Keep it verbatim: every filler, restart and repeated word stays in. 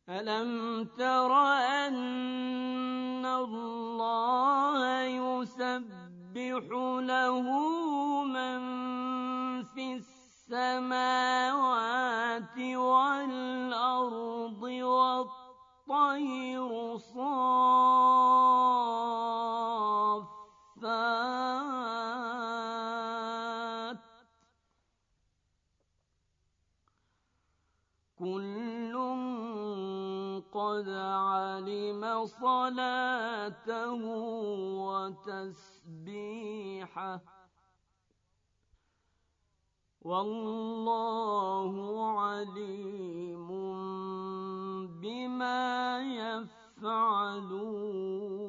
ألم تر أن الله يسبح له من في السماوات والأرض والطير صافات كل قد علم صلاته وتسبيحه والله عليم بما يفعلون.